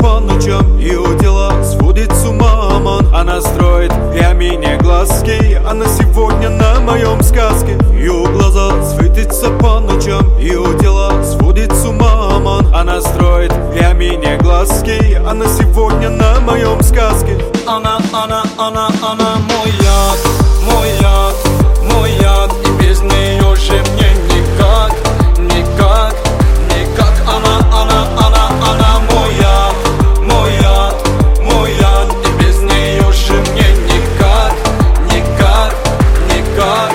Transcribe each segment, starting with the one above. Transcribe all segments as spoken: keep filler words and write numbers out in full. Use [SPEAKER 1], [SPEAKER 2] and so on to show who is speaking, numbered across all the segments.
[SPEAKER 1] по ночам и у дела сводит с ума ман. Она строит для меня глазки, она сегодня на моем сказке. Ее глаза светятся по ночам и у дела сводит с ума ман. Она строит для меня глазки, она сегодня на моем сказке.
[SPEAKER 2] Она, она, она, она мой яд, мой яд, мой яд. И без нее же мне никак, никак, никак. Она, она, она, она мой яд, мой яд, мой яд. И без нее же мне никак, никак, никак.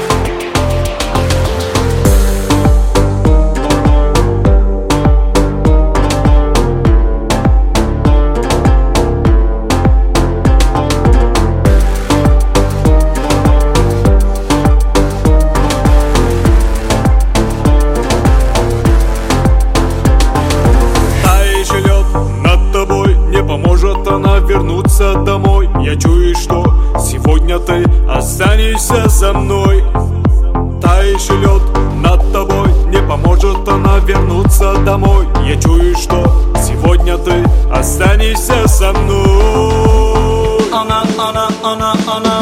[SPEAKER 1] Поможет она вернуться домой. Я чую, что сегодня ты останешься со мной. Тающий лед над тобой, не поможет она вернуться домой. Я чую, что сегодня ты останешься со мной.
[SPEAKER 2] Она, она, она, она